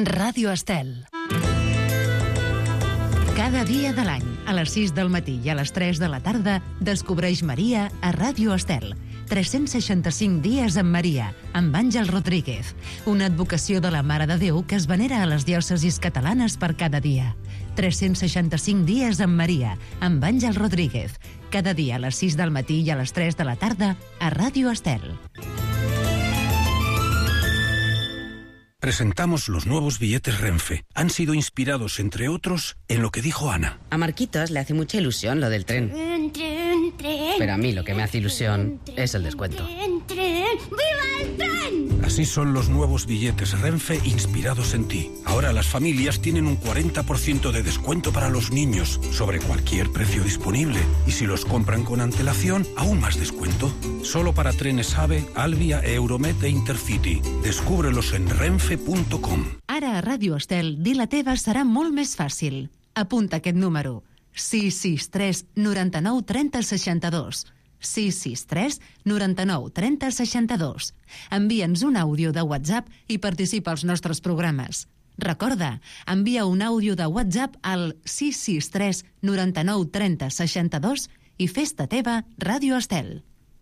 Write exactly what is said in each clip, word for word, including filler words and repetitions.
Ràdio Estel. Cada dia de l'any, a les sis del matí i a les tres de la tarda, descobreix Maria a Ràdio Estel. tres-cents seixanta-cinc dies amb Maria, amb Àngel Rodríguez. Una advocació de la Mare de Déu que es venera a les diòcesis catalanes per cada dia. tres-cents seixanta-cinc dies amb Maria, amb Àngel Rodríguez. Cada dia a les sis del matí i a les tres de la tarda, a Ràdio Estel. Presentamos los nuevos billetes Renfe. Han sido inspirados, entre otros, en lo que dijo Ana. A Marquitos le hace mucha ilusión lo del tren. Tren, tren, tren. Pero a mí lo que me hace ilusión es el descuento. Tren, tren. ¡Viva el tren! Así son los nuevos billetes Renfe inspirados en ti. Ahora las familias tienen un cuarenta por ciento de descuento para los niños sobre cualquier precio disponible. Y si los compran con antelación, aún más descuento. Solo para trenes AVE, Alvia, Euromet e Intercity. Descúbrelos en renfe punt com. Ara a Ràdio Estel, dir la teva serà molt més fàcil. Apunta aquest número. sis sis tres noranta-nou trenta seixanta-dos. sis sis tres noranta-nou trenta seixanta-dos. Envia'ns un àudio de WhatsApp i participa als nostres programes. Recorda, envia un àudio de WhatsApp al sis sis tres noranta-nou trenta seixanta-dos i fes-te teva Ràdio Estel.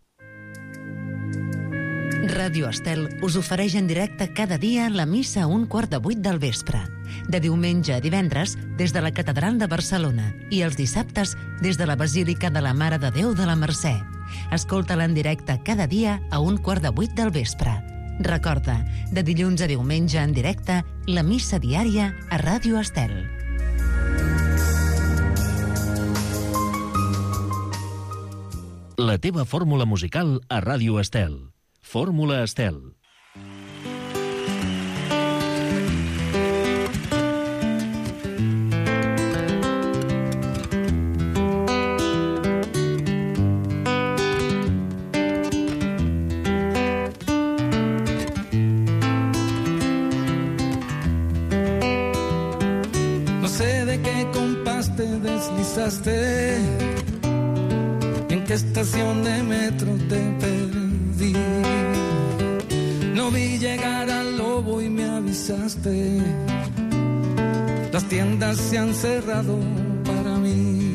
Ràdio Estel us ofereix en directe cada dia la missa a un quart de vuit del vespre. De diumenge a divendres des de la Catedral de Barcelona i els dissabtes des de la Basílica de la Mare de Déu de la Mercè. Escolta-la en directe cada dia a un quart de vuit del vespre. Recorda, de dilluns a diumenge en directe, la missa diària a Ràdio Estel. La teva fórmula musical a Ràdio Estel. Fórmula Estel. No sé de qué compás te deslizaste, en qué estación de metro te perdí. No vi llegar al lobo y me avisaste. Las tiendas se han cerrado para mí.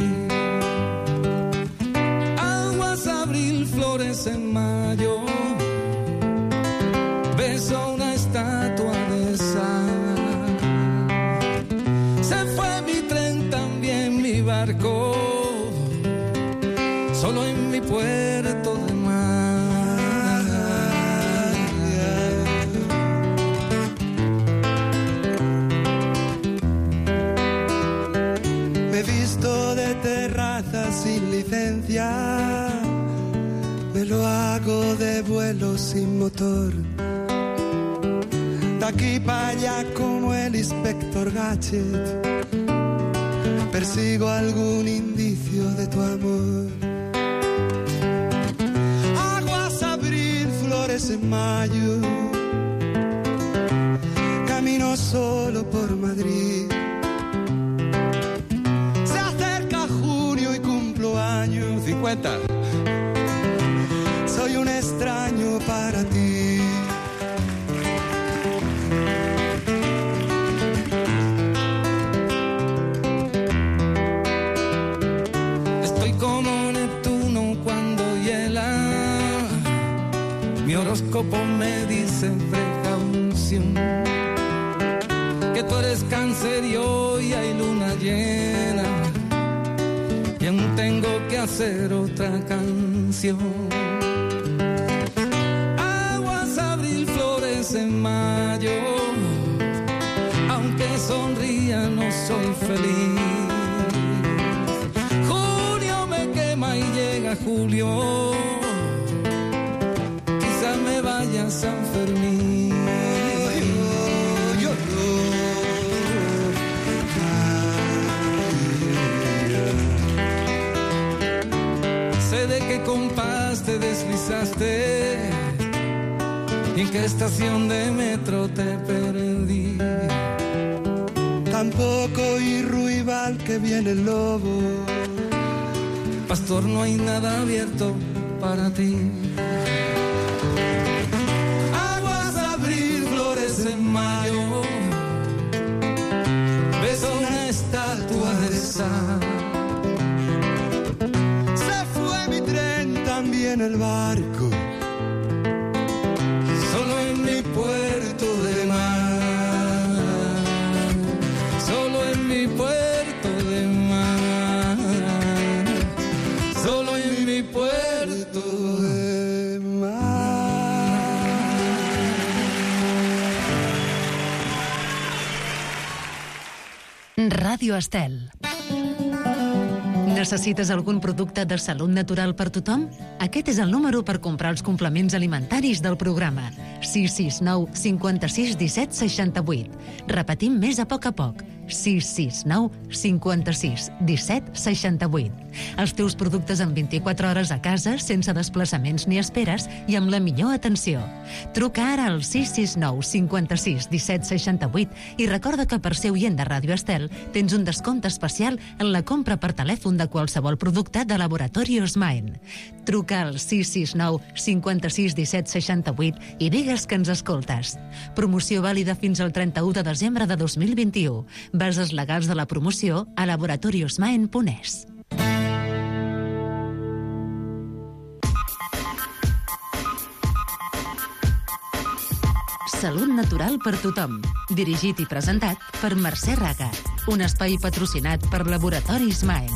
Aguas abril, flores en mayo. Beso una estatua de sal. Se fue mi tren, también mi barco. Solo en mi puerto de mar. Me he visto de terraza sin licencia, me lo hago de vuelo sin motor. De aquí para allá como el inspector Gadget, persigo algún indicio de tu amor. Aguas abril, flores en mayo, camino solo por Madrid. Se acerca junio y cumplo años cincuenta. Soy un extraño para ti. Estoy como Neptuno cuando hiela. Mi horóscopo me dice precaución, que tú eres Cáncer y hoy hay luna llena. Y aún tengo que hacer otra canción. Aguas abril, flores en mayo. Aunque sonría no soy feliz. Junio me quema y llega julio. Quizá me vaya a San Fermín. Sé de qué compás te deslizaste y en qué estación de metro te perdí. Tampoco oí Ruibal que viene el lobo. Pastor, no hay nada abierto para ti. Aguas abril, flores en mayo. Ràdio Estel. Necessites algun producte de salut natural per tothom? Aquest és el número per comprar els complements alimentaris del programa. sis sis nou cinquanta-sis disset seixanta-vuit. Repetim més a poc a poc. sis sis nou cinquanta-sis disset seixanta-vuit. Els teus productes en vint-i-quatre hores a casa, sense desplaçaments ni esperes i amb la millor atenció. Truca ara al sis sis nou cinquanta-sis disset seixanta-vuit i recorda que per ser oient de Ràdio Estel tens un descompte especial en la compra per telèfon de qualsevol producte de Laboratori Osmaen. Truca al sis sis nou cinquanta-sis disset seixanta-vuit i digues que ens escoltes. Promoció vàlida fins al trenta-u de desembre de dos mil vint-i-u. Bases legals de la promoció a laboratori osmaen punt es. Salut natural per tothom. Dirigit i presentat per Mercè Raga. Un espai patrocinat per Laboratori Osmaen.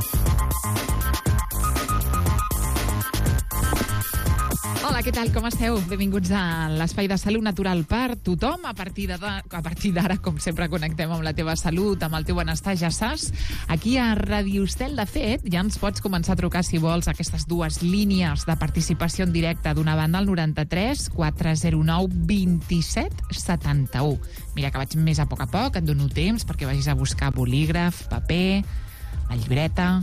Hola, què tal? Com esteu? Benvinguts a l'espai de salut natural per tothom. A partir d'ara, a partir d'ara, com sempre, connectem amb la teva salut, amb el teu benestar, ja saps. Aquí a Ràdio Estel, de fet, ja ens pots començar a trucar, si vols, aquestes dues línies de participació en directe. D'una banda, el noranta-tres quatre zero nou vint-i-set setanta-u. Mira que vaig més a poc a poc, et dono temps perquè vagis a buscar bolígraf, paper, la llibreta.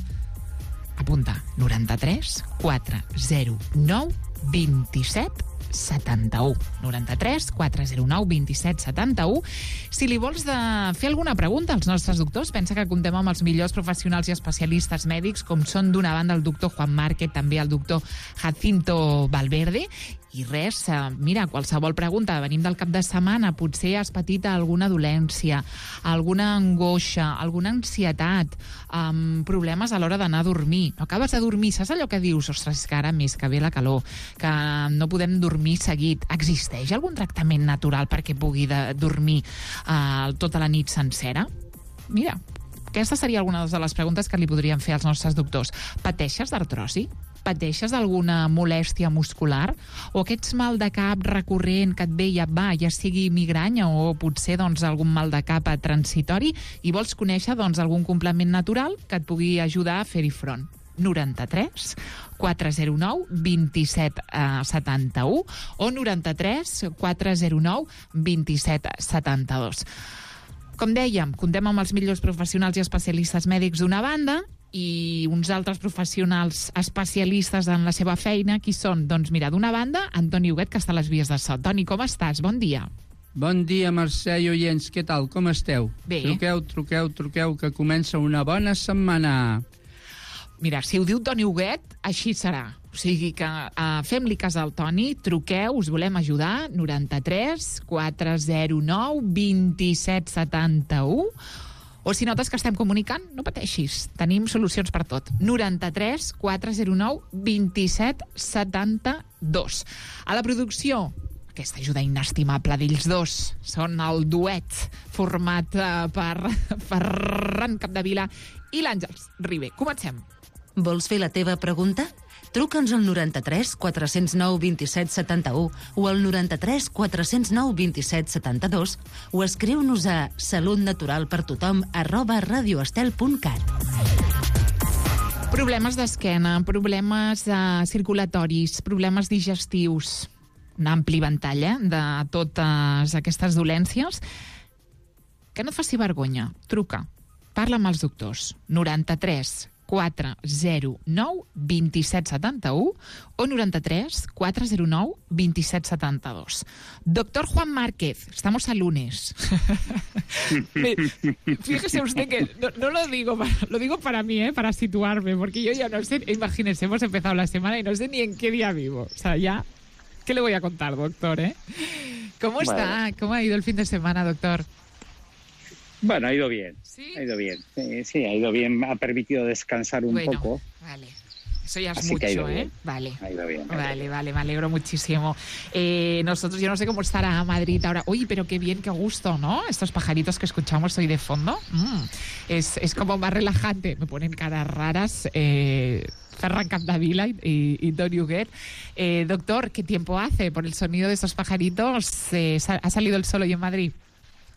Apunta, noranta-tres quatre zero nou vint-i-set setanta-u. noranta-tres quatre zero nou vint-i-set setanta-u. Si li vols de fer alguna pregunta als nostres doctors, pensa que comptem amb els millors professionals i especialistes mèdics, com són d'una banda el doctor Juan Márquez, també el doctor Jacinto Valverde. I res, mira, qualsevol pregunta. Venim del cap de setmana, potser has patit alguna dolència, alguna angoixa, alguna ansietat, um, problemes a l'hora d'anar a dormir. No acabes de dormir, saps allò que dius? Ostres, que ara més que ve la calor, que no podem dormir seguit. Existeix algun tractament natural perquè pugui de dormir uh, tota la nit sencera? Mira, aquesta seria alguna de les preguntes que li podríem fer als nostres doctors. Pateixes d'artrosi? Pateixes d'alguna molèstia muscular? O aquests mal de cap recurrent que et ve i et va, ja sigui migranya o potser doncs, algun mal de cap transitori, i vols conèixer doncs, algun complement natural que et pugui ajudar a fer-hi front? noranta-tres quatre zero nou vint-i-set setanta-u o noranta-tres quatre zero nou vint-i-set setanta-dos. Com dèiem, comptem amb els millors professionals i especialistes mèdics d'una banda i uns altres professionals especialistes en la seva feina. Qui són? Doncs mira, d'una banda, Antoni Huguet, que està a les vies de so. Toni, com estàs? Bon dia. Bon dia, Mercè i oients. Què tal? Com esteu? Bé. Truqueu, truqueu, truqueu, que comença una bona setmana. Mira, si ho diu Toni Huguet, així serà. O sigui que uh, fem-li cas al Toni, truqueu, us volem ajudar, noranta-tres quatre zero nou vint-i-set setanta-u. O si notes que estem comunicant, no pateixis, tenim solucions per tot. noranta-tres quatre zero nou vint-i-set setanta-dos. A la producció, aquesta ajuda inestimable d'ells dos, són el duet format uh, per Ferran Capdevila i l'Àngels Ribé. Comencem. Vols fer la teva pregunta? Truca'ns al noranta-tres quatre zero nou vint-i-set setanta-u o al noranta-tres quatre zero nou vint-i-set setanta-dos o escriu-nos a salutnaturalpertothom arroba radioestel punt cat. Problemes d'esquena, problemes uh, circulatoris, problemes digestius, un ampli ventall eh, de totes aquestes dolències. Que no et faci vergonya. Truca, parla amb els doctors. noranta-tres quatre zero nou vint-i-set setanta-u o noranta-tres quatre zero nou vint-i-set setanta-dos. Doctor Juan Márquez, estamos a lunes. Fíjese usted que no, no lo digo para, lo digo para mí, ¿eh? Para situarme, porque yo ya no sé, imagínense, hemos empezado la semana y no sé ni en qué día vivo. O sea, ya, ¿qué le voy a contar, doctor? ¿eh? ¿Cómo está? Bueno. ¿Cómo ha ido el fin de semana, doctor? Bueno, ha ido bien, ¿Sí? ha ido bien, sí, sí, ha ido bien, ha permitido descansar un bueno, poco. Vale, eso ya es Así mucho, ¿eh? Bien. Vale, ha ido bien, ha vale, ido bien. vale, me alegro muchísimo. Eh, nosotros, yo no sé cómo estará Madrid ahora. Oye, pero qué bien, qué gusto, ¿no? Estos pajaritos que escuchamos hoy de fondo, mm, es, es como más relajante, me ponen caras raras. Eh, Ferran Capdevila y, y, y Toni Huguet. Eh, doctor, ¿qué tiempo hace? Por el sonido de estos pajaritos, eh, ¿ha salido el sol hoy en Madrid?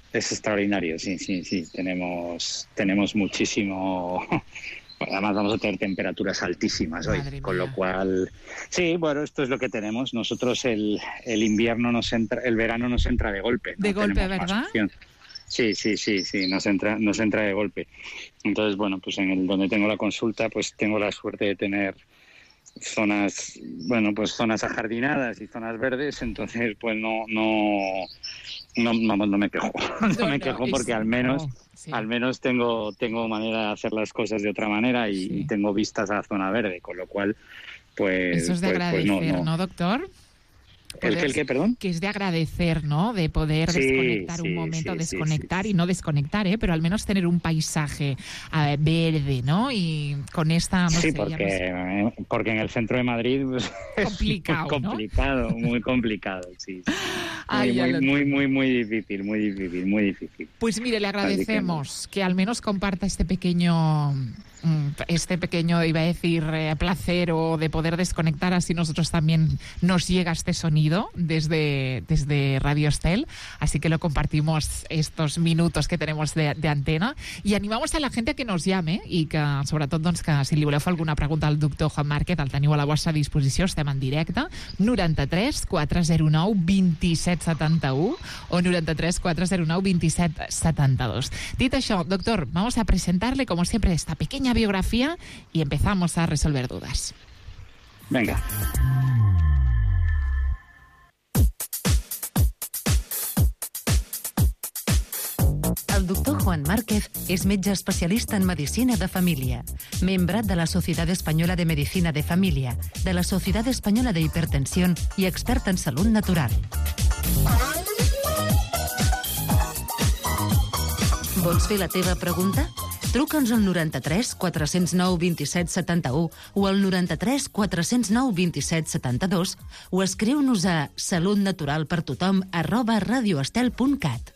Es extraordinario, sí, sí, sí. Tenemos, tenemos muchísimo. Además vamos a tener temperaturas altísimas hoy, con lo cual, sí, bueno, esto es lo que tenemos. Nosotros el, el invierno nos entra, el verano nos entra de golpe. De no golpe, ¿verdad? Sí, sí, sí, sí, nos entra, nos entra de golpe. Entonces, bueno, pues en el donde tengo la consulta, pues tengo la suerte de tener zonas, bueno, pues zonas ajardinadas y zonas verdes, entonces pues no, no, no, no, no me quejo, no, no me quejo porque al menos, no, sí. al menos tengo, tengo manera de hacer las cosas de otra manera y, sí. y tengo vistas a la zona verde, con lo cual, pues, eso es de pues, agradecer, pues no, no. ¿no, doctor? ¿El qué, el qué, perdón? Que es de agradecer, ¿no? De poder sí, desconectar sí, un momento, sí, desconectar sí, sí. y no desconectar, ¿eh? Pero al menos tener un paisaje uh, verde, ¿no? Y con esta... No sí, sé, porque, no sé. porque en el centro de Madrid pues, complicado, es muy complicado, ¿no? muy complicado, sí. Ay, muy, muy, muy, muy, muy difícil, muy difícil, muy difícil. Pues mire, le agradecemos que, no. que al menos comparta este pequeño... este pequeño, iba a decir, eh, placer o de poder desconectar, así nosotros también nos llega este sonido desde, desde Radio Estel, así que lo compartimos estos minutos que tenemos de, de antena i animamos a la gent a que nos llame i que, sobretot, doncs, que si li voleu fer alguna pregunta al doctor Juan Márquez, el teniu a la vostra disposició, estem en directe, noranta-tres quatre zero nou vint-i-set setanta-u o noranta-tres quatre zero nou vint-i-set setanta-dos. Dit això, doctor, vamos a presentarle, como siempre, esta pequeña biografía y empezamos a resolver dudas. Venga. El doctor Juan Márquez és metge especialista en medicina de família, membre de la Societat Espanyola de Medicina de Família, de la Societat Espanyola de Hipertensión i expert en salut natural. Vols fer la teva pregunta? Truca'ns al noranta-tres quatre zero nou vint-i-set setanta-u o al noranta-tres quatre zero nou vint-i-set setanta-dos o escriu-nos a salutnaturalpertothom arroba radioestel punt cat.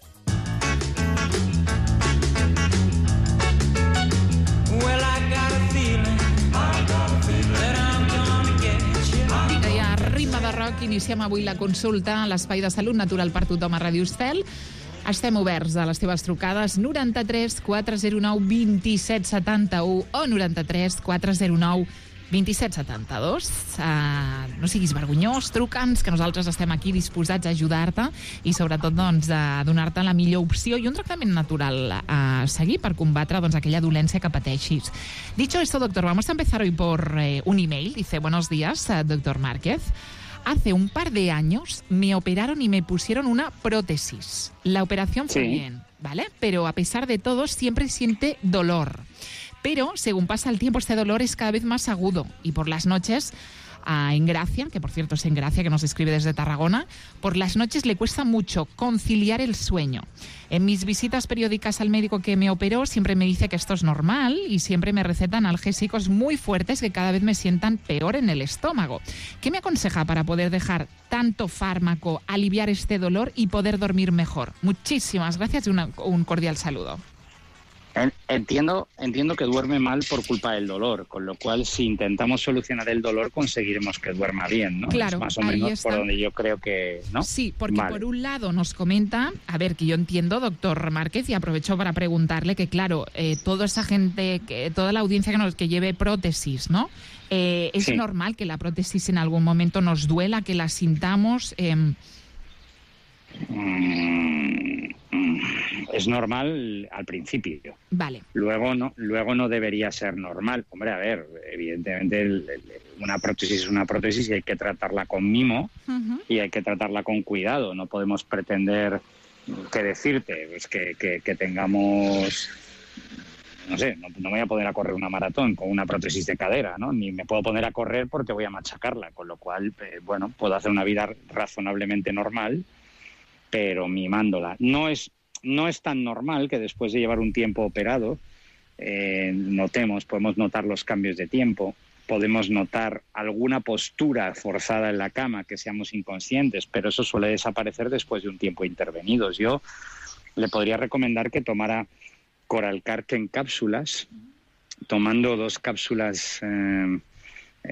I a ritme de rock iniciem avui la consulta a l'espai de salut natural per tothom a Radio Estel. Estem oberts a les teves trucades noranta-tres quatre zero nou vint-i-set setanta-u o noranta-tres quatre zero nou vint-i-set setanta-dos. Uh, no siguis vergonyós, truca'ns, que nosaltres estem aquí disposats a ajudar-te i sobretot doncs, a donar-te la millor opció i un tractament natural a seguir per combatre doncs, aquella dolència que pateixis. Dicho esto, doctor, vamos a empezar hoy por eh, un email. Dice, buenos días, uh, doctor Márquez. Hace un par de años me operaron y me pusieron una prótesis. La operación fue sí. bien, ¿vale? Pero a pesar de todo siempre siente dolor. Pero según pasa el tiempo este dolor es cada vez más agudo y por las noches a Engracia, que por cierto es Engracia, que nos escribe desde Tarragona, por las noches le cuesta mucho conciliar el sueño. En mis visitas periódicas al médico que me operó siempre me dice que esto es normal y siempre me receta analgésicos muy fuertes que cada vez me sientan peor en el estómago. ¿Qué me aconseja para poder dejar tanto fármaco, aliviar este dolor y poder dormir mejor? Muchísimas gracias y una, un cordial saludo. Entiendo, entiendo que duerme mal por culpa del dolor, con lo cual si intentamos solucionar el dolor conseguiremos que duerma bien, ¿no? Claro, es más o menos por donde yo creo que, ¿no? Sí, porque vale. por un lado nos comenta, a ver, que yo entiendo, doctor Márquez, y aprovecho para preguntarle que, claro, eh, toda esa gente, que, toda la audiencia que, nos, que lleve prótesis, ¿no? Eh, es sí. normal que la prótesis en algún momento nos duela, que la sintamos... Eh, mm, mm, es normal al principio. Vale. Luego no, luego no debería ser normal. Hombre, a ver, evidentemente el, el, una prótesis es una prótesis y hay que tratarla con mimo uh-huh. y hay que tratarla con cuidado. No podemos pretender, ¿qué decirte? Pues que, que, que tengamos... No sé, no, no me voy a poner a correr una maratón con una prótesis de cadera, ¿no? Ni me puedo poner a correr porque voy a machacarla. Con lo cual, eh, bueno, puedo hacer una vida razonablemente normal, pero mimándola. No es, no es tan normal que después de llevar un tiempo operado eh, notemos, podemos notar los cambios de tiempo, podemos notar alguna postura forzada en la cama, que seamos inconscientes, pero eso suele desaparecer después de un tiempo intervenidos. Yo le podría recomendar que tomara Coralcarque en cápsulas, tomando dos cápsulas eh,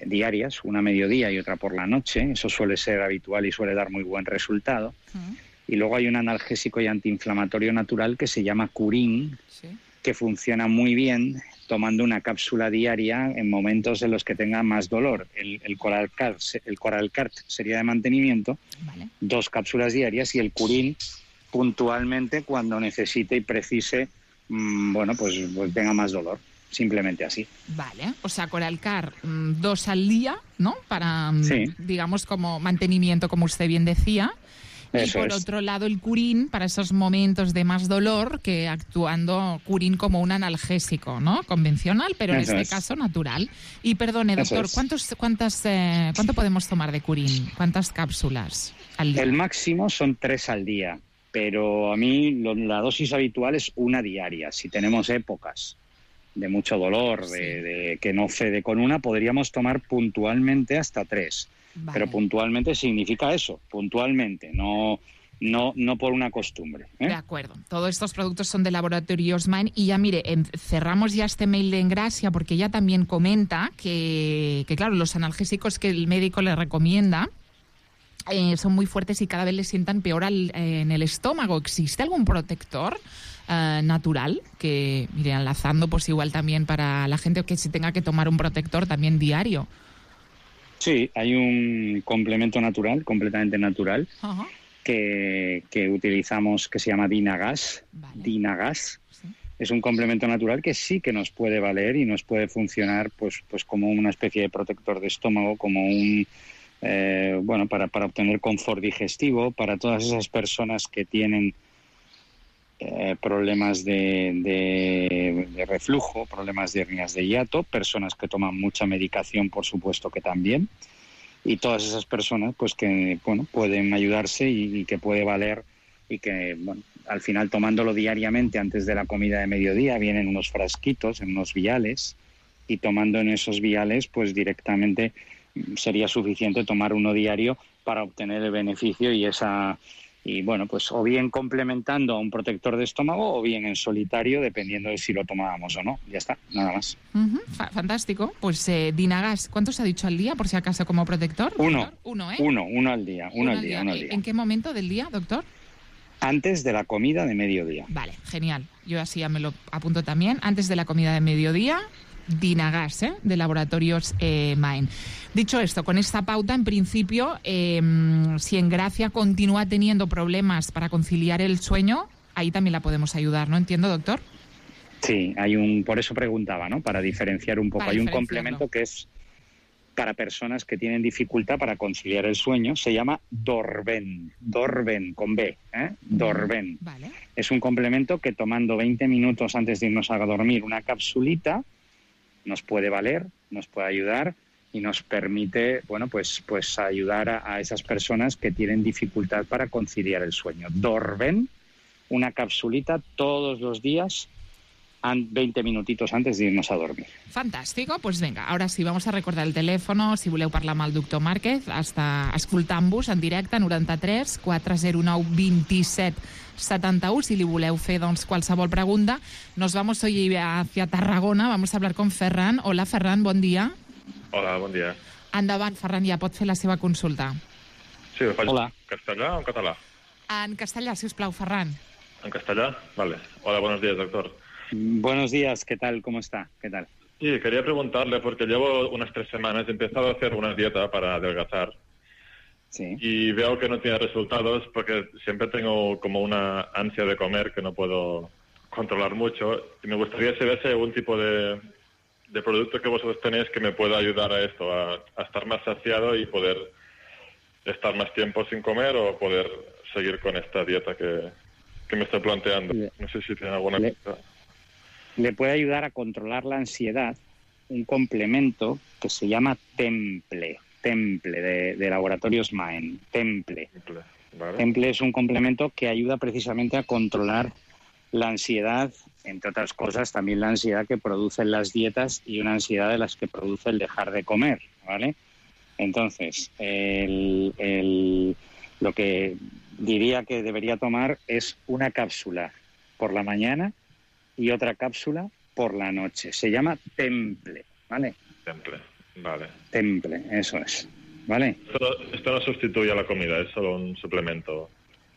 diarias, una a mediodía y otra por la noche. Eso suele ser habitual y suele dar muy buen resultado. Uh-huh. Y luego hay un analgésico y antiinflamatorio natural que se llama Curín, ¿sí?, que funciona muy bien tomando una cápsula diaria en momentos en los que tenga más dolor. El, el Coralcart, el Coralcart sería de mantenimiento, vale, dos cápsulas diarias, y el Curín puntualmente cuando necesite y precise, mmm, bueno, pues, pues tenga más dolor. Simplemente así. Vale, o sea, Coralcart mmm, dos al día, ¿no? Para, sí, digamos, como mantenimiento, como usted bien decía. Eso y por es. otro lado el Curín para esos momentos de más dolor, que actuando Curín como un analgésico, ¿no? Convencional, pero en Eso este es. caso natural. Y perdone, doctor, es. ¿cuántos, cuántas, eh, ¿cuánto podemos tomar de Curín? ¿Cuántas cápsulas al día? El máximo son tres al día, pero a mí lo, la dosis habitual es una diaria. Si tenemos épocas de mucho dolor, Sí. de, de que no cede con una, podríamos tomar puntualmente hasta tres. Vale. Pero puntualmente significa eso, puntualmente, no, no, no por una costumbre, ¿eh? De acuerdo. Todos estos productos son de Laboratorios Main. Y ya, mire, en, cerramos ya este mail de Engracia porque ella también comenta que, que, claro, los analgésicos que el médico le recomienda eh, son muy fuertes y cada vez le sientan peor al, eh, en el estómago. ¿Existe algún protector eh, natural que, mire, enlazando pues igual también para la gente que si tenga que tomar un protector también diario? Sí, hay un complemento natural, completamente natural, Ajá. que, que utilizamos, que se llama Dinagas. Vale. Dinagas. Sí. Es un complemento natural que sí que nos puede valer y nos puede funcionar pues, pues como una especie de protector de estómago, como un eh, bueno, para, para obtener confort digestivo, para todas esas personas que tienen eh, problemas de, de, de reflujo, problemas de hernias de hiato, personas que toman mucha medicación, por supuesto que también, y todas esas personas pues que bueno, pueden ayudarse y, y que puede valer, y que bueno, al final tomándolo diariamente antes de la comida de mediodía, vienen unos frasquitos, en unos viales, y tomando en esos viales pues directamente sería suficiente tomar uno diario para obtener el beneficio y esa... Y bueno, pues o bien complementando a un protector de estómago o bien en solitario, dependiendo de si lo tomábamos o no. Ya está, nada más. Uh-huh. Fa- fantástico. Pues eh, Dinagas, ¿cuántos ha dicho al día, por si acaso, como protector? Uno. Doctor? Uno, ¿eh? Uno, uno al día, uno, al día, uno al día. ¿En qué momento del día, doctor? Antes de la comida de mediodía. Vale, genial. Yo así ya me lo apunto también. Antes de la comida de mediodía, Dinagas, ¿eh? De Laboratorios eh, Main. Dicho esto, con esta pauta, en principio, eh, si Engracia continúa teniendo problemas para conciliar el sueño, ahí también la podemos ayudar, ¿no? Entiendo, doctor. Sí, hay un, por eso preguntaba, ¿no? Para diferenciar un poco. Para hay un diferenciarlo. complemento que es para personas que tienen dificultad para conciliar el sueño. Se llama Dorben, Dorben con B, ¿eh? Dorben. Vale. Es un complemento que tomando veinte minutos antes de irnos a dormir una capsulita nos puede valer, nos puede ayudar y nos permite, bueno, pues, pues ayudar a, a esas personas que tienen dificultad para conciliar el sueño. Dorben, una capsulita todos los días, veinte minutitos antes de irnos a dormir. Fantàstic, doncs vinga, ara sí, vamos a recordar el telèfon, si voleu parlar amb el doctor Márquez, està escoltant-vos en directe, noranta-tres quatre zero nou vint-i-set setanta-u, si li voleu fer doncs, qualsevol pregunta. Nos vamos hoy hacia Tarragona, vamos a hablar con Ferran. Hola, Ferran, bon dia. Hola, bon dia. Endavant, Ferran, ja pot fer la seva consulta. Sí, ho faig Hola. en castellà o en català? En castellà, si us plau, Ferran. ¿En castellà? Vale. Hola, buenos días, doctor. Buenos días, ¿qué tal? ¿Cómo está? ¿Qué tal? Sí, quería preguntarle, porque llevo unas tres semanas, he empezado a hacer una dieta para adelgazar. Sí. Y veo que no tiene resultados porque siempre tengo como una ansia de comer que no puedo controlar mucho. Y me gustaría saber si hay algún tipo de, de producto que vosotros tenéis que me pueda ayudar a esto, a, a estar más saciado y poder estar más tiempo sin comer o poder seguir con esta dieta que, que me estoy planteando. No sé si tiene alguna Le- cosa. Le puede ayudar a controlar la ansiedad un complemento que se llama Temple, Temple de, de Laboratorios Main, Temple. Vale. Temple es un complemento que ayuda precisamente a controlar la ansiedad, entre otras cosas, también la ansiedad que producen las dietas y una ansiedad de las que produce el dejar de comer, ¿vale? Entonces, el, el, lo que diría que debería tomar es una cápsula por la mañana y otra cápsula por la noche. Se llama Temple, ¿vale? Temple, vale. Temple, eso es, ¿vale? Esto, esto no sustituye a la comida, es solo un suplemento.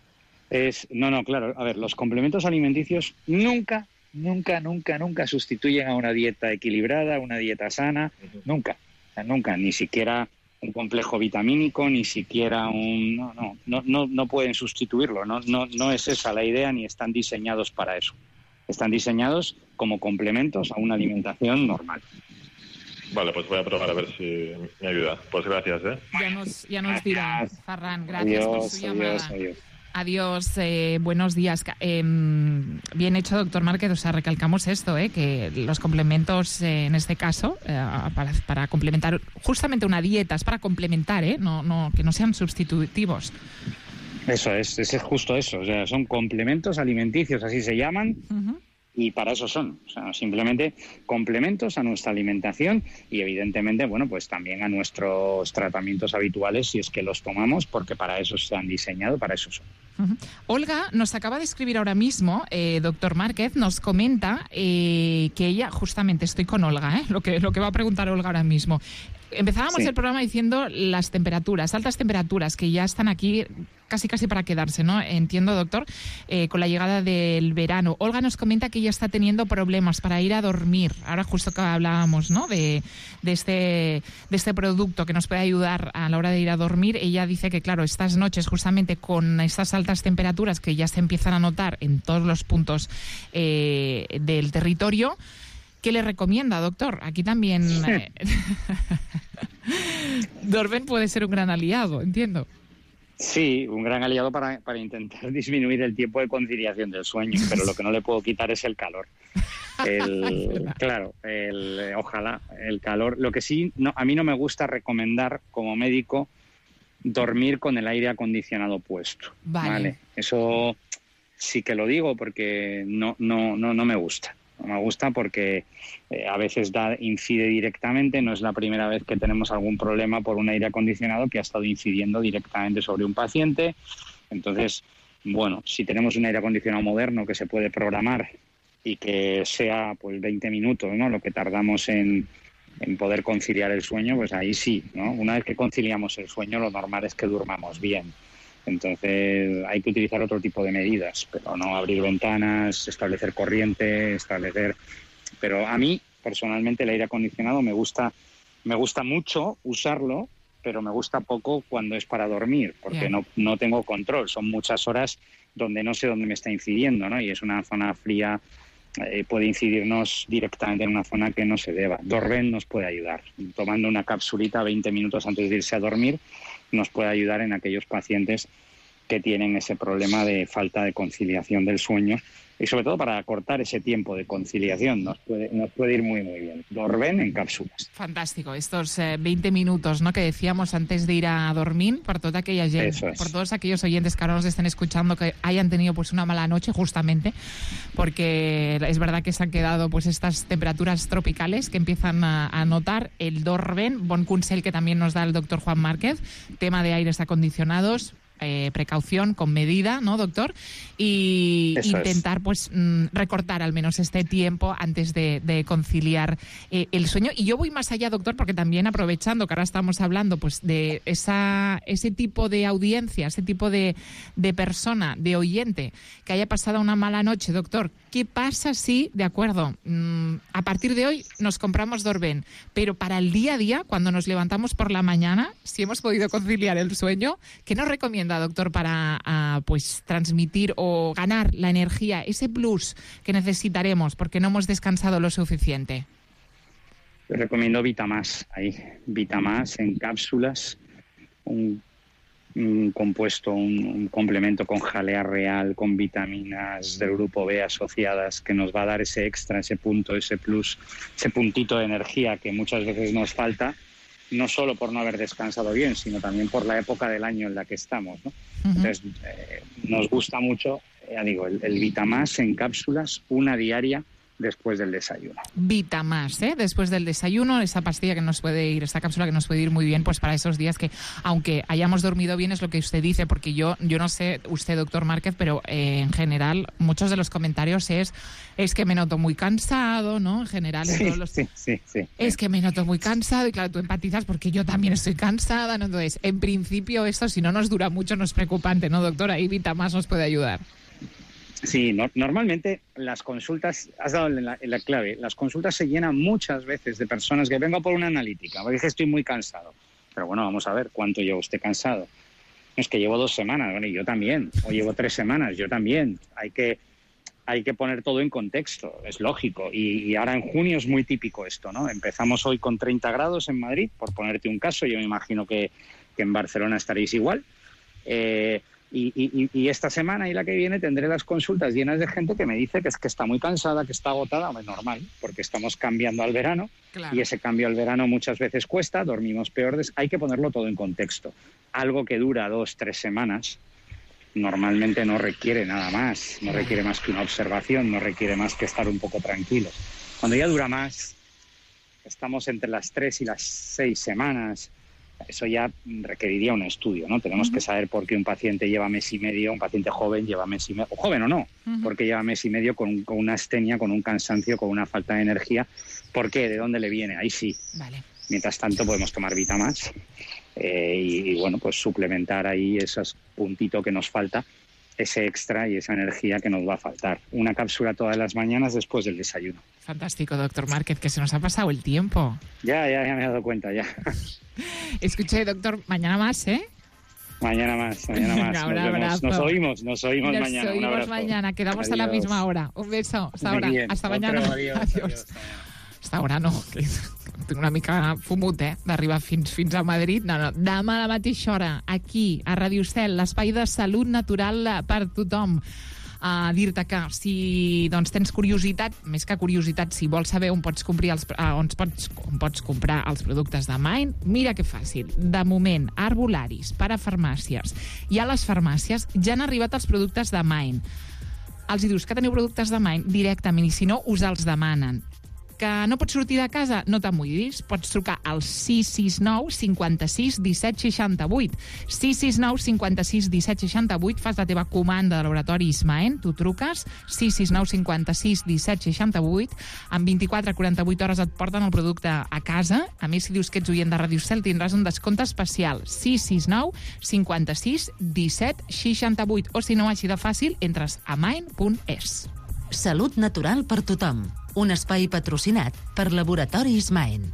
Es, no, no, claro. A ver, los complementos alimenticios nunca, nunca, nunca, nunca sustituyen a una dieta equilibrada, a una dieta sana. Uh-huh. Nunca. O sea, nunca. Ni siquiera un complejo vitamínico, ni siquiera un... No, no, no, no, no pueden sustituirlo. No, no, no es esa la idea, ni están diseñados para eso. Están diseñados como complementos a una alimentación normal. Vale, pues voy a probar a ver si me ayuda. Pues gracias, ¿eh? Ya nos, ya nos dirá, Ferran. Gracias adiós, por su llamada. Adiós, adiós. Adiós, eh, buenos días. Eh, bien hecho, doctor Márquez. O sea, recalcamos esto, eh, que los complementos, eh, en este caso, eh, para, para complementar justamente una dieta, es para complementar, eh, no, no, que no sean sustitutivos. Eso es, es justo eso. O sea, son complementos alimenticios, así se llaman. Uh-huh. Y para eso son, o sea, simplemente complementos a nuestra alimentación y evidentemente, bueno, pues también a nuestros tratamientos habituales si es que los tomamos, porque para eso se han diseñado, para eso son. Uh-huh. Olga nos acaba de escribir ahora mismo, eh, doctor Márquez, nos comenta eh, que ella, justamente estoy con Olga, eh, lo que, lo que va a preguntar Olga ahora mismo. Empezábamos sí. el programa diciendo las temperaturas, altas temperaturas, que ya están aquí casi casi para quedarse, ¿no? Entiendo, doctor, eh, con la llegada del verano. Olga nos comenta que ella está teniendo problemas para ir a dormir. Ahora justo que hablábamos, ¿no? De, de, este, de este producto que nos puede ayudar a la hora de ir a dormir. Ella dice que, claro, estas noches, justamente con estas altas temperaturas que ya se empiezan a notar en todos los puntos eh, del territorio, ¿qué le recomienda, doctor? Aquí también eh, Dorben puede ser un gran aliado, entiendo. Sí, un gran aliado para, para intentar disminuir el tiempo de conciliación del sueño, pero lo que no le puedo quitar es el calor. El, claro, el, ojalá, el calor. Lo que sí, no, a mí no me gusta recomendar como médico dormir con el aire acondicionado puesto. Vale. ¿Vale? Eso sí que lo digo porque no, no, no, no me gusta. No me gusta porque eh, a veces da, incide directamente. No es la primera vez que tenemos algún problema por un aire acondicionado que ha estado incidiendo directamente sobre un paciente. Entonces, bueno, si tenemos un aire acondicionado moderno que se puede programar y que sea pues veinte minutos, ¿no?, lo que tardamos en, en poder conciliar el sueño, pues ahí sí, ¿no? Una vez que conciliamos el sueño, lo normal es que durmamos bien. Entonces hay que utilizar otro tipo de medidas, pero no abrir ventanas, establecer corriente, establecer... Pero a mí, personalmente, el aire acondicionado me gusta, me gusta mucho usarlo, pero me gusta poco cuando es para dormir, porque yeah. no, no tengo control. Son muchas horas donde no sé dónde me está incidiendo, ¿no? Y es una zona fría, eh, puede incidirnos directamente en una zona que no se deba. Dorben nos puede ayudar. Tomando una capsulita veinte minutos antes de irse a dormir, nos puede ayudar en aquellos pacientes que tienen ese problema de falta de conciliación del sueño y sobre todo para acortar ese tiempo de conciliación nos puede, nos puede ir muy muy bien. Dorben en cápsulas. Fantástico, estos eh, veinte minutos, ¿no?, que decíamos antes de ir a dormir, por toda aquella gente, es. por todos aquellos oyentes que ahora nos estén escuchando que hayan tenido pues una mala noche, justamente porque es verdad que se han quedado pues estas temperaturas tropicales que empiezan a, a notar. El Dorben, bon consell que también nos da el doctor Juan Márquez, tema de aires acondicionados. Eh, precaución con medida, ¿no, doctor? Y Eso intentar, es. pues, mm, recortar al menos este tiempo antes de, de conciliar eh, el sueño. Y yo voy más allá, doctor, porque también aprovechando que ahora estamos hablando, pues, de esa ese tipo de audiencia, ese tipo de, de persona, de oyente, que haya pasado una mala noche, doctor, ¿qué pasa si, de acuerdo, mmm, a partir de hoy nos compramos Dorben, pero para el día a día, cuando nos levantamos por la mañana, si hemos podido conciliar el sueño, ¿qué nos recomienda, doctor, para uh, pues transmitir o ganar la energía, ese plus que necesitaremos porque no hemos descansado lo suficiente? Te recomiendo Vitamás, ahí, Vitamás en cápsulas, un, un compuesto, un, un complemento con jalea real, con vitaminas del grupo B asociadas, que nos va a dar ese extra, ese punto, ese plus, ese puntito de energía que muchas veces nos falta, no solo por no haber descansado bien, sino también por la época del año en la que estamos, ¿no? Uh-huh. Entonces, eh, nos gusta mucho, ya digo, el, el Vitamás en cápsulas, una diaria, después del desayuno. Vitamás, ¿eh? Después del desayuno, esa pastilla que nos puede ir, esta cápsula que nos puede ir muy bien, pues para esos días que, aunque hayamos dormido bien, es lo que usted dice, porque yo, yo no sé, usted, doctor Márquez, pero eh, en general, muchos de los comentarios es, es que me noto muy cansado, ¿no? En general, en sí, todos los... sí, sí, sí. Es que me noto muy cansado, y claro, tú empatizas porque yo también estoy cansada, ¿no? Entonces, en principio, esto, si no nos dura mucho, no es preocupante, ¿no, doctora? Ahí Vitamás nos puede ayudar. Sí, no, normalmente las consultas, has dado en la, en la clave, las consultas se llenan muchas veces de personas que vengo por una analítica, porque es que estoy muy cansado. Pero bueno, vamos a ver, ¿cuánto llevo usted cansado? Es que llevo dos semanas, bueno, y yo también, o llevo tres semanas, yo también. Hay que, hay que poner todo en contexto, es lógico. Y, y ahora en junio es muy típico esto, ¿no? Empezamos hoy con treinta grados en Madrid, por ponerte un caso, yo me imagino que, que en Barcelona estaréis igual. Eh... Y, y, y esta semana y la que viene tendré las consultas llenas de gente que me dice que es que está muy cansada, que está agotada. Pues normal, porque estamos cambiando al verano, claro. Y ese cambio al verano muchas veces cuesta, dormimos peor. Hay que ponerlo todo en contexto. Algo que dura dos, tres semanas normalmente no requiere nada más, no requiere más que una observación, no requiere más que estar un poco tranquilos. Cuando ya dura más, estamos entre las tres y las seis semanas. Eso ya requeriría un estudio, ¿no? Tenemos uh-huh. que saber por qué un paciente lleva mes y medio, un paciente joven lleva mes y medio, o joven o no, uh-huh. porque lleva mes y medio con, con una astenia, con un cansancio, con una falta de energía. ¿Por qué? ¿De dónde le viene? Ahí sí. Vale. Mientras tanto podemos tomar Vitamás eh, y, y, bueno, pues suplementar ahí esos puntitos que nos falta, ese extra y esa energía que nos va a faltar. Una cápsula todas las mañanas después del desayuno. Fantástico, doctor Márquez, que se nos ha pasado el tiempo. Ya, ya, ya me he dado cuenta, ya. Escuché, doctor, mañana más, ¿eh? Mañana más, mañana más. Nos, vemos. nos oímos, nos oímos nos mañana. Nos oímos mañana, quedamos adiós. A la misma hora. Un beso, hasta ahora. Hasta mañana. Otro, adiós, adiós. adiós. Hasta ara no, que tinc una mica fumut, eh, d'arribar fins, fins a Madrid. No, no, demà a la mateixa hora, aquí, a Ràdio Estel, l'espai de salut natural per tothom. A dir-te que si doncs, tens curiositat, més que curiositat, si vols saber on pots comprar els, on pots, on pots comprar els productes de Mind, mira que fàcil. De moment, arbolaris, parafarmàcies i a les farmàcies ja han arribat els productes de Mind. Els hi dius que teniu productes de Mind directament i si no, us els demanen. Que no pots sortir de casa? No t'amoïdis. Pots trucar al sis sis nou cinquanta-sis disset seixanta-vuit. sis sis nou cinquanta-sis disset seixanta-vuit. Fas la teva comanda de laboratori Ismaen. Tu truques sis sis nou cinquanta-sis disset seixanta-vuit. En vint-i-quatre a quaranta-vuit hores et porten el producte a casa. A més, si dius que ets oient de Ràdio Estel, tindràs un descompte especial. sis sis nou cinquanta-sis disset seixanta-vuit. O si no, així de fàcil, entres a main punt es. Salut natural per tothom. Un espai patrocinat per Laboratoris Maen.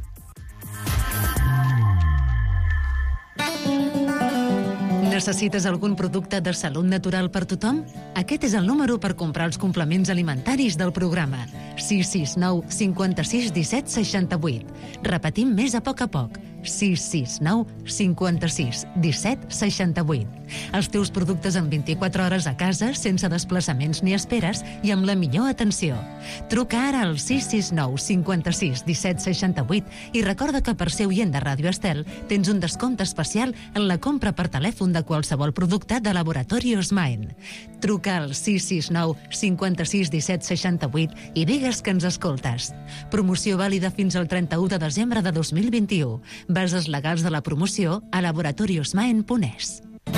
Necessites algun producte de salut natural per tothom? Aquest és el número per comprar els complements alimentaris del programa. sis sis nou cinquanta-sis disset seixanta-vuit. Repetim més a poc a poc. sis sis nou cinquanta-sis disset seixanta-vuit. Els teus productes en vint-i-quatre hores a casa, sense desplaçaments ni esperes i amb la millor atenció. Truca ara al sis sis nou cinquanta-sis disset seixanta-vuit i recorda que per ser oient de Ràdio Estel tens un descompte especial en la compra per telèfon de qualsevol producte de Laboratori Osmaen. Truca al sis sis nou cinquanta-sis disset seixanta-vuit i digues que ens escoltes. Promoció vàlida fins al trenta-u de desembre de dos mil vint-i-u. Bases legals de la promoció a laboratoriosmaen punt es.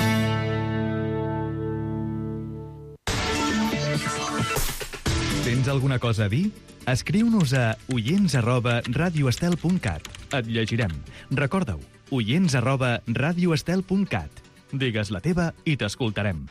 Tens alguna cosa a dir? Escriu-nos a oients arroba radioestel punt cat. Et llegirem. Recorda-ho, oients arroba radioestel punt cat. Digues la teva i t'escoltarem.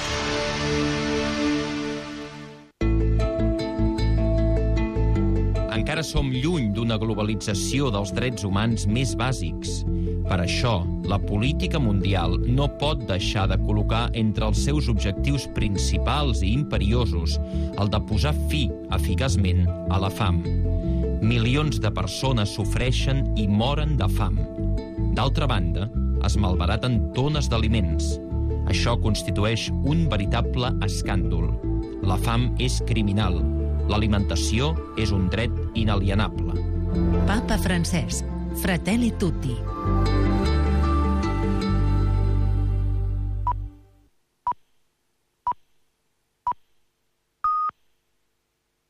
Encara som lluny d'una globalització dels drets humans més bàsics. Per això, la política mundial no pot deixar de col·locar entre els seus objectius principals i imperiosos el de posar fi, eficaçment, a la fam. Milions de persones sofreixen i moren de fam. D'altra banda, es malbaraten tones d'aliments. Això constitueix un veritable escàndol. La fam és criminal. L'alimentació és un dret inalienable. Papa Francesc, Fratelli Tutti.